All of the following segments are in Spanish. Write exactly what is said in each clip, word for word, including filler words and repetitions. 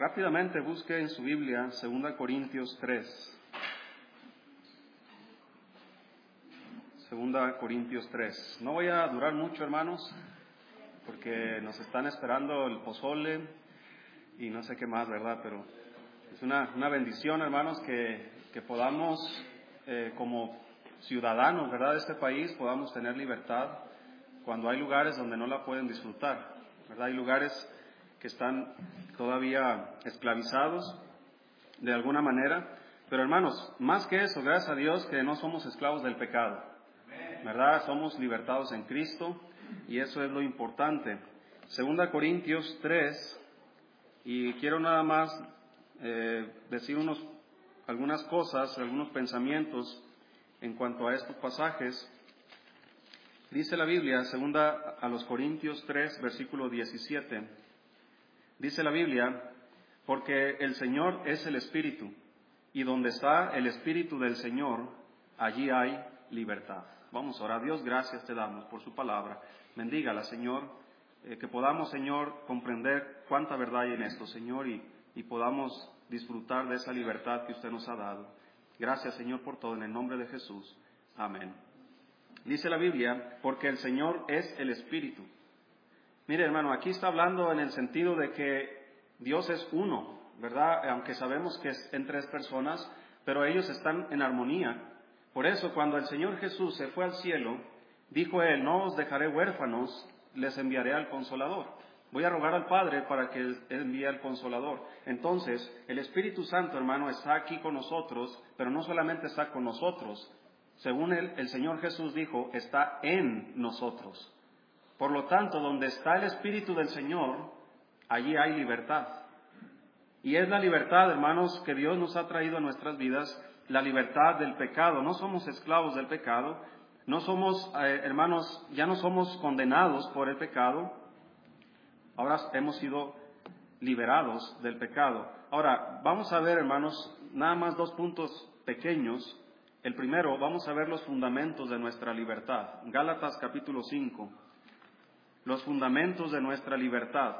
Rápidamente busque en su Biblia Segunda Corintios tres. Segunda Corintios tres. No voy a durar mucho, hermanos, porque nos están esperando el pozole y no sé qué más, ¿verdad? Pero es una, una bendición, hermanos, que, que podamos, eh, como ciudadanos, ¿verdad?, de este país, podamos tener libertad cuando hay lugares donde no la pueden disfrutar, ¿verdad? Hay lugares que están todavía esclavizados de alguna manera, pero hermanos, más que eso, gracias a Dios que no somos esclavos del pecado, ¿verdad? Somos libertados en Cristo y eso es lo importante. Segunda Corintios tres, y quiero nada más eh, decir unos, algunas cosas, algunos pensamientos en cuanto a estos pasajes. Dice la Biblia, segunda a los Corintios tres, versículo diecisiete, dice la Biblia: porque el Señor es el Espíritu, y donde está el Espíritu del Señor, allí hay libertad. Vamos a orar. Dios, gracias te damos por su palabra. Bendígala, Señor, eh, que podamos, Señor, comprender cuánta verdad hay en esto, Señor, y, y podamos disfrutar de esa libertad que usted nos ha dado. Gracias, Señor, por todo, en el nombre de Jesús. Amén. Dice la Biblia, porque el Señor es el Espíritu. Mire, hermano, aquí está hablando en el sentido de que Dios es uno, ¿verdad? Aunque sabemos que es en tres personas, pero ellos están en armonía. Por eso, cuando el Señor Jesús se fue al cielo, dijo Él: no os dejaré huérfanos, les enviaré al Consolador. Voy a rogar al Padre para que Él envíe al Consolador. Entonces, el Espíritu Santo, hermano, está aquí con nosotros, pero no solamente está con nosotros. Según Él, el Señor Jesús dijo, está en nosotros. Por lo tanto, donde está el Espíritu del Señor, allí hay libertad. Y es la libertad, hermanos, que Dios nos ha traído a nuestras vidas, la libertad del pecado. No somos esclavos del pecado, no somos, eh, hermanos, ya no somos condenados por el pecado. Ahora hemos sido liberados del pecado. Ahora, vamos a ver, hermanos, nada más dos puntos pequeños. El primero, vamos a ver los fundamentos de nuestra libertad. Gálatas capítulo cinco. Los fundamentos de nuestra libertad.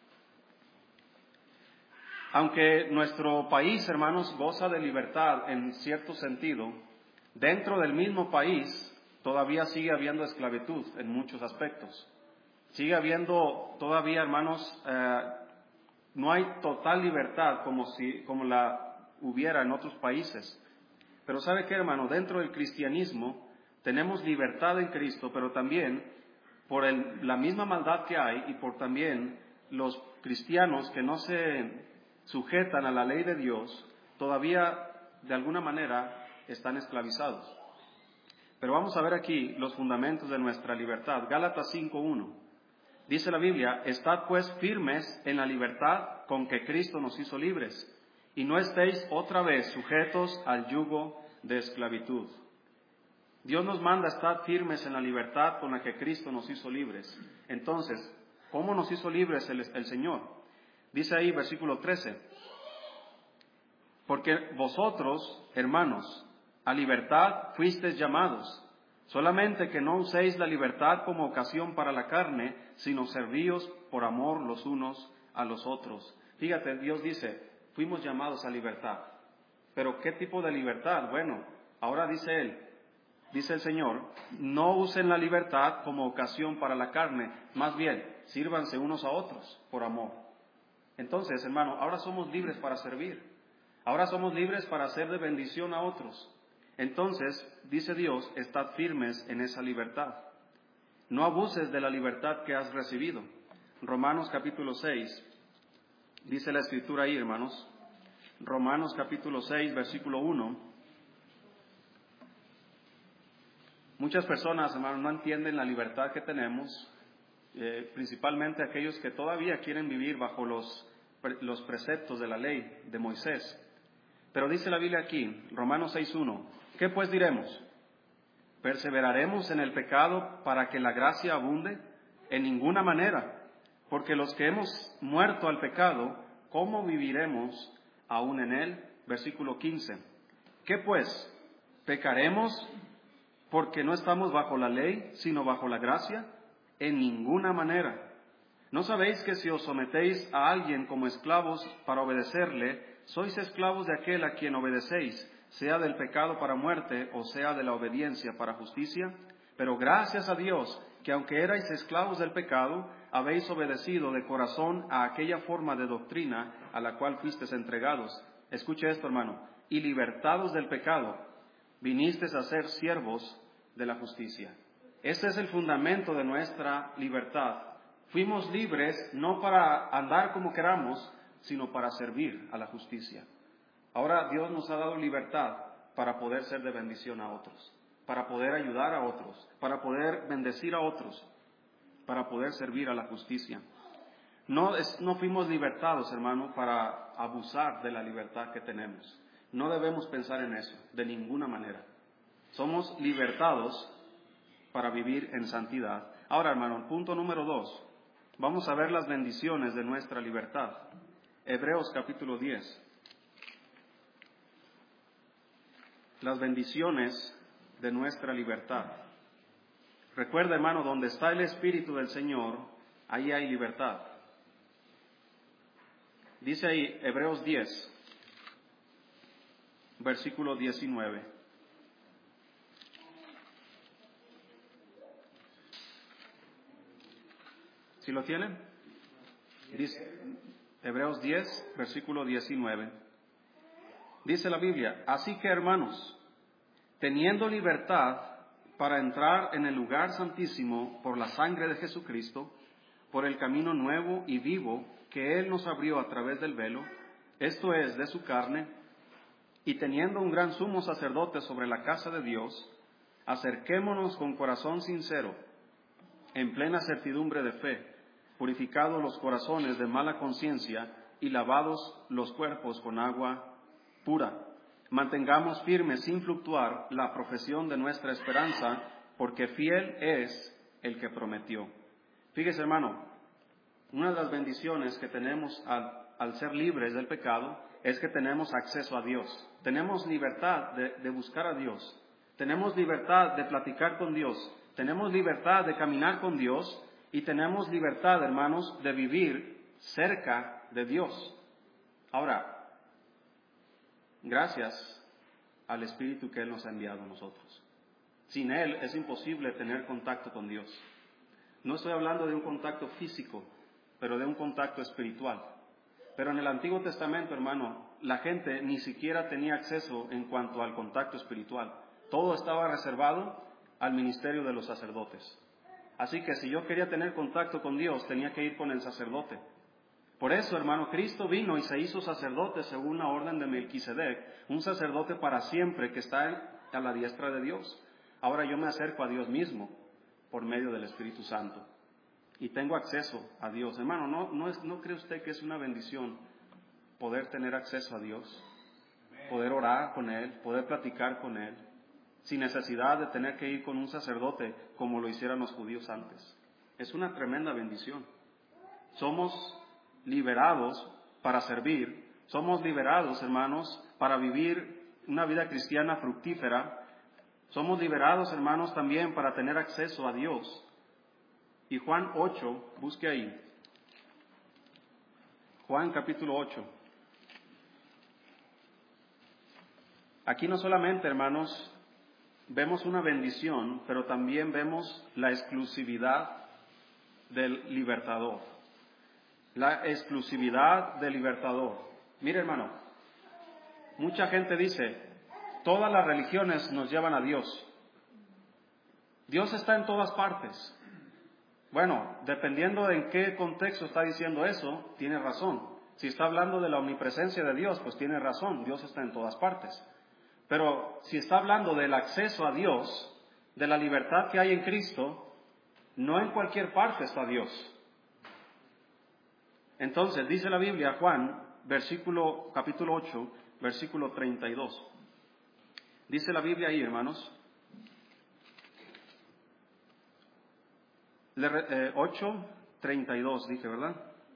Aunque nuestro país, hermanos, goza de libertad en cierto sentido, dentro del mismo país todavía sigue habiendo esclavitud en muchos aspectos. Sigue habiendo todavía, hermanos, eh, no hay total libertad como, si, como la hubiera en otros países. Pero ¿sabe qué, hermano? Dentro del cristianismo tenemos libertad en Cristo, pero también por el, la misma maldad que hay y por también los cristianos que no se sujetan a la ley de Dios, todavía de alguna manera están esclavizados. Pero vamos a ver aquí los fundamentos de nuestra libertad. Gálatas cinco uno. Dice la Biblia: estad pues firmes en la libertad con que Cristo nos hizo libres, y no estéis otra vez sujetos al yugo de esclavitud. Dios nos manda a estar firmes en la libertad con la que Cristo nos hizo libres. Entonces, ¿cómo nos hizo libres el, el Señor? Dice ahí, versículo trece, porque vosotros, hermanos, a libertad fuisteis llamados, solamente que no uséis la libertad como ocasión para la carne, sino servíos por amor los unos a los otros. Fíjate, Dios dice, fuimos llamados a libertad. ¿Pero qué tipo de libertad? Bueno, ahora dice Él, dice el Señor, no usen la libertad como ocasión para la carne, más bien, sírvanse unos a otros por amor. Entonces, hermano, ahora somos libres para servir. Ahora somos libres para hacer de bendición a otros. Entonces, dice Dios, estad firmes en esa libertad. No abuses de la libertad que has recibido. Romanos capítulo seis, dice la Escritura ahí, hermanos. Romanos capítulo seis, versículo uno. Muchas personas, hermanos, no entienden la libertad que tenemos, eh, principalmente aquellos que todavía quieren vivir bajo los, los preceptos de la ley de Moisés. Pero dice la Biblia aquí, Romanos seis uno, ¿qué pues diremos? ¿Perseveraremos en el pecado para que la gracia abunde? En ninguna manera, porque los que hemos muerto al pecado, ¿cómo viviremos aún en él? Versículo quince, ¿qué pues? ¿Pecaremos porque no estamos bajo la ley, sino bajo la gracia? En ninguna manera, ¿No sabéis que si os sometéis a alguien como esclavos para obedecerle, sois esclavos de aquel a quien obedecéis, sea del pecado para muerte o sea de la obediencia para justicia? Pero gracias a Dios, que aunque erais esclavos del pecado, habéis obedecido de corazón a aquella forma de doctrina a la cual fuisteis entregados. Escuche esto, hermano. Y libertados del pecado, vinisteis a ser siervos de la justicia. Este es el fundamento de nuestra libertad. Fuimos libres no para andar como queramos, sino para servir a la justicia. Ahora Dios nos ha dado libertad para poder ser de bendición a otros, para poder ayudar a otros, para poder bendecir a otros, para poder servir a la justicia. No, es, no fuimos libertados, hermano, para abusar de la libertad que tenemos. No debemos pensar en eso, de ninguna manera. Somos libertados para vivir en santidad. Ahora, hermano, punto número dos. Vamos a ver las bendiciones de nuestra libertad. Hebreos capítulo diez. Las bendiciones de nuestra libertad. Recuerda, hermano, donde está el Espíritu del Señor, ahí hay libertad. Dice ahí Hebreos diez, versículo diecinueve. ¿Sí lo tienen? Dice Hebreos diez, versículo diecinueve. Dice la Biblia: así que, hermanos, teniendo libertad para entrar en el lugar santísimo por la sangre de Jesucristo, por el camino nuevo y vivo que Él nos abrió a través del velo, esto es, de su carne, y teniendo un gran sumo sacerdote sobre la casa de Dios, acerquémonos con corazón sincero, en plena certidumbre de fe, purificados los corazones de mala conciencia y lavados los cuerpos con agua pura. Mantengamos firme sin fluctuar la profesión de nuestra esperanza, porque fiel es el que prometió. Fíjese, hermano, una de las bendiciones que tenemos al, al ser libres del pecado es que tenemos acceso a Dios. Tenemos libertad de, de buscar a Dios. Tenemos libertad de platicar con Dios. Tenemos libertad de caminar con Dios. Y tenemos libertad, hermanos, de vivir cerca de Dios. Ahora, gracias al Espíritu que Él nos ha enviado a nosotros. Sin Él es imposible tener contacto con Dios. No estoy hablando de un contacto físico, pero de un contacto espiritual. Pero en el Antiguo Testamento, hermano, la gente ni siquiera tenía acceso en cuanto al contacto espiritual. Todo estaba reservado al ministerio de los sacerdotes. Así que si yo quería tener contacto con Dios, tenía que ir con el sacerdote. Por eso, hermano, Cristo vino y se hizo sacerdote según la orden de Melquisedec, un sacerdote para siempre que está a la diestra de Dios. Ahora yo me acerco a Dios mismo por medio del Espíritu Santo y tengo acceso a Dios. Hermano, ¿no, no, es, ¿no cree usted que es una bendición poder tener acceso a Dios? Poder orar con Él, poder platicar con Él, sin necesidad de tener que ir con un sacerdote como lo hicieran los judíos antes. Es una tremenda bendición. Somos liberados para servir, somos liberados, hermanos, para vivir una vida cristiana fructífera. Somos liberados, hermanos, también para tener acceso a Dios. Y Juan ocho, busque ahí. Juan capítulo ocho. Aquí no solamente, hermanos, vemos una bendición, pero también vemos la exclusividad del libertador. La exclusividad del libertador. Mire, hermano, mucha gente dice, todas las religiones nos llevan a Dios. Dios está en todas partes. Bueno, dependiendo de en qué contexto está diciendo eso, tiene razón. Si está hablando de la omnipresencia de Dios, pues tiene razón, Dios está en todas partes. Pero si está hablando del acceso a Dios, de la libertad que hay en Cristo, no en cualquier parte está Dios. Entonces, dice la Biblia, Juan, versículo, capítulo ocho, versículo treinta y dos. Dice la Biblia ahí, hermanos. Eh, ocho, treinta y dos, dije, ¿verdad?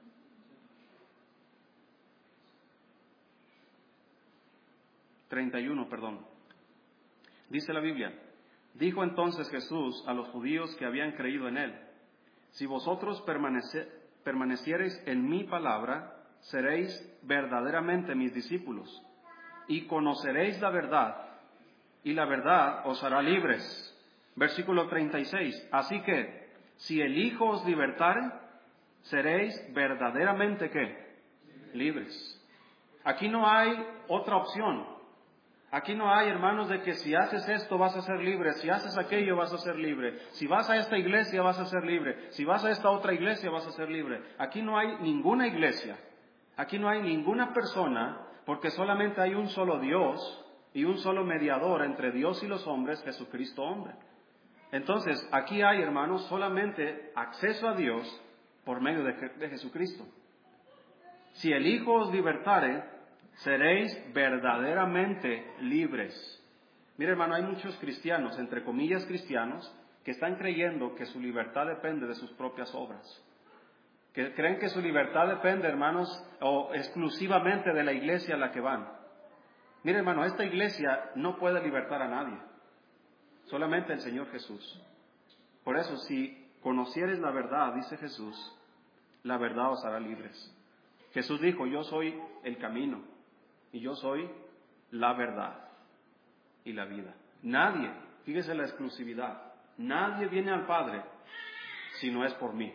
treinta y uno, perdón. Dice la Biblia, dijo entonces Jesús a los judíos que habían creído en Él, si vosotros permanece, permaneciereis en mi palabra, seréis verdaderamente mis discípulos, y conoceréis la verdad, y la verdad os hará libres. Versículo treinta y seis. Así que, si el Hijo os libertare, seréis verdaderamente, ¿qué? Libres. Aquí no hay otra opción. Aquí no hay, hermanos, de que si haces esto vas a ser libre, si haces aquello vas a ser libre, si vas a esta iglesia vas a ser libre, si vas a esta otra iglesia vas a ser libre. Aquí no hay ninguna iglesia, aquí no hay ninguna persona, porque solamente hay un solo Dios y un solo mediador entre Dios y los hombres, Jesucristo hombre. Entonces, aquí hay, hermanos, solamente acceso a Dios por medio de, de Jesucristo. Si el Hijo os libertare, seréis verdaderamente libres. Mire, hermano, hay muchos cristianos, entre comillas cristianos, que están creyendo que su libertad depende de sus propias obras. Que creen que su libertad depende, hermanos, o exclusivamente de la iglesia a la que van. Mire, hermano, esta iglesia no puede libertar a nadie. Solamente el Señor Jesús. Por eso, si conocieres la verdad, dice Jesús, la verdad os hará libres. Jesús dijo, yo soy el camino y yo soy la verdad y la vida. Nadie, fíjese la exclusividad, nadie viene al Padre si no es por mí.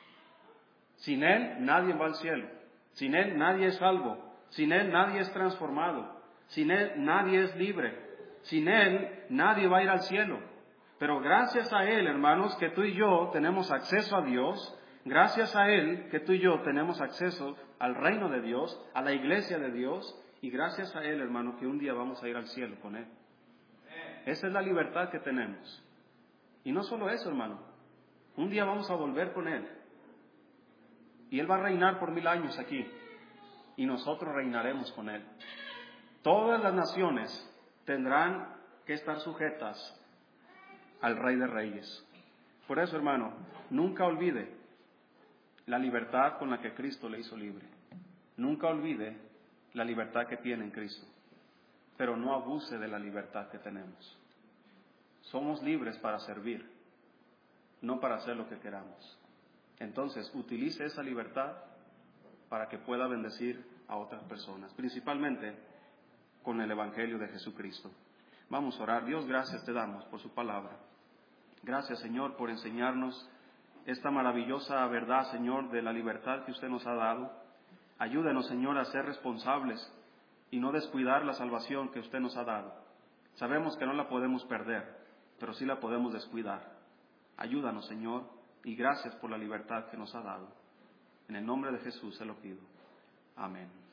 Sin Él nadie va al cielo, sin Él nadie es salvo, sin Él nadie es transformado, sin Él nadie es libre, sin Él nadie va a ir al cielo. Pero gracias a Él, hermanos, que tú y yo tenemos acceso a Dios, gracias a Él que tú y yo tenemos acceso al reino de Dios, a la iglesia de Dios, y gracias a Él, hermano, que un día vamos a ir al cielo con Él. Esa es la libertad que tenemos. Y no solo eso, hermano, un día vamos a volver con Él. Y Él va a reinar por mil años aquí, y nosotros reinaremos con Él. Todas las naciones tendrán que estar sujetas al Rey de Reyes. Por eso, hermano, nunca olvide la libertad con la que Cristo le hizo libre. Nunca olvide la libertad que tiene en Cristo, pero no abuse de la libertad que tenemos. Somos libres para servir, no para hacer lo que queramos. Entonces, utilice esa libertad para que pueda bendecir a otras personas, principalmente con el Evangelio de Jesucristo. Vamos a orar. Dios, gracias te damos por su palabra. Gracias, Señor, por enseñarnos esta maravillosa verdad, Señor, de la libertad que usted nos ha dado. Ayúdenos, Señor, a ser responsables y no descuidar la salvación que usted nos ha dado. Sabemos que no la podemos perder, pero sí la podemos descuidar. Ayúdanos, Señor, y gracias por la libertad que nos ha dado. En el nombre de Jesús se lo pido. Amén.